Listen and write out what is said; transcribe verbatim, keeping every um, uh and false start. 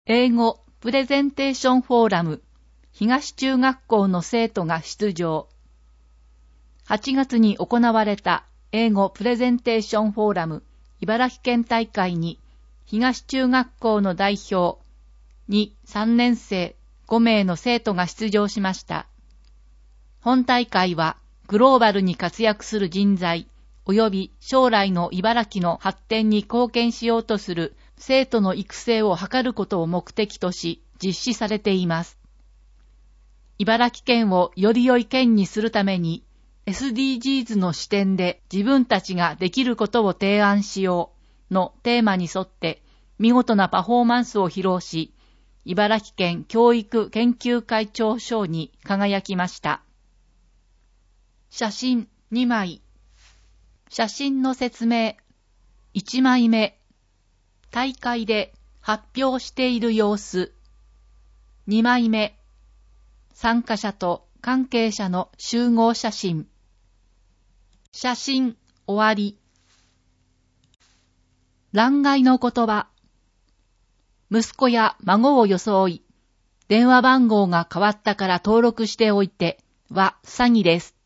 英語プレゼンテーションフォーラム東中学校の生徒が出場。はちがつに行われた英語プレゼンテーションフォーラム茨城県大会に東中学校の代表に、さんねん生ごめいの生徒が出場しました。本大会はグローバルに活躍する人材及び将来の茨城の発展に貢献しようとする生徒の育成を図ることを目的とし実施されています。茨城県をより良い県にするために エスディージーズ の視点で自分たちができることを提案しようのテーマに沿って見事なパフォーマンスを披露し、茨城県教育研究会長賞に輝きました。写真にまい。写真の説明。いちまいめ。大会で発表している様子。にまいめ。参加者と関係者の集合写真。写真終わり。欄外の言葉。息子や孫を装い、電話番号が変わったから登録しておいては詐欺です。